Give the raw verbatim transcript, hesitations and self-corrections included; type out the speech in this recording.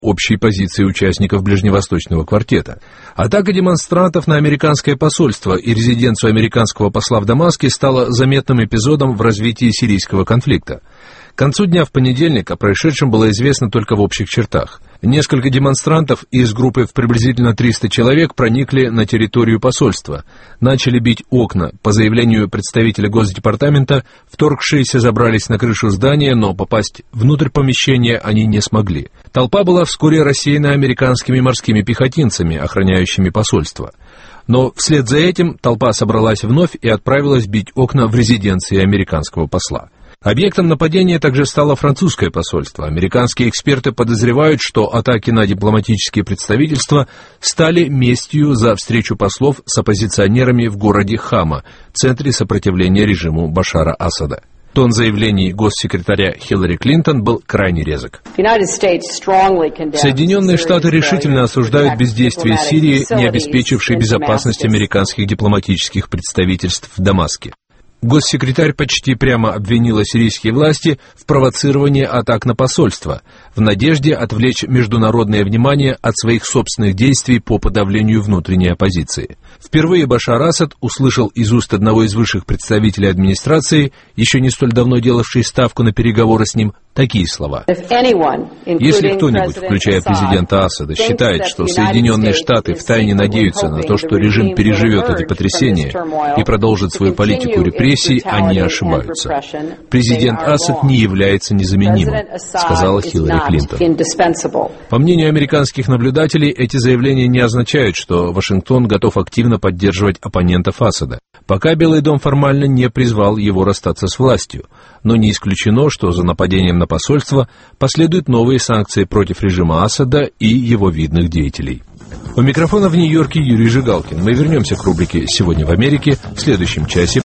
общей позиции участников Ближневосточного квартета. Атака демонстрантов на американское посольство и резиденцию американского посла в Дамаске стала заметным эпизодом в развитии сирийского конфликта. К концу дня в понедельник о происшедшем было известно только в общих чертах. Несколько демонстрантов из группы в приблизительно триста человек проникли на территорию посольства, начали бить окна. По заявлению представителя Госдепартамента, вторгшиеся забрались на крышу здания, но попасть внутрь помещения они не смогли. Толпа была вскоре рассеяна американскими морскими пехотинцами, охраняющими посольство. Но вслед за этим толпа собралась вновь и отправилась бить окна в резиденции американского посла. Объектом нападения также стало французское посольство. Американские эксперты подозревают, что атаки на дипломатические представительства стали местью за встречу послов с оппозиционерами в городе Хама, центре сопротивления режиму Башара Асада. Тон заявлений госсекретаря Хиллари Клинтон был крайне резок. Соединенные Штаты решительно осуждают бездействие Сирии, не обеспечившей безопасность американских дипломатических представительств в Дамаске. Госсекретарь почти прямо обвинила сирийские власти в провоцировании атак на посольство, в надежде отвлечь международное внимание от своих собственных действий по подавлению внутренней оппозиции. Впервые Башар Асад услышал из уст одного из высших представителей администрации, еще не столь давно делавший ставку на переговоры с ним, такие слова. Если кто-нибудь, включая президента Асада, считает, что Соединенные Штаты втайне надеются на то, что режим переживет эти потрясения и продолжит свою политику репрессий, они ошибаются. Президент Асад не является незаменимым, сказала Хиллари Клинтон. По мнению американских наблюдателей, эти заявления не означают, что Вашингтон готов активно поддерживать оппонентов Асада. Пока Белый дом формально не призвал его расстаться с властью, но не исключено, что за нападением на посольство последуют новые санкции против режима Асада и его видных деятелей. У микрофона в Нью-Йорке Юрий Жигалкин. Мы вернемся к рубрике «Сегодня в Америке» в следующем часе.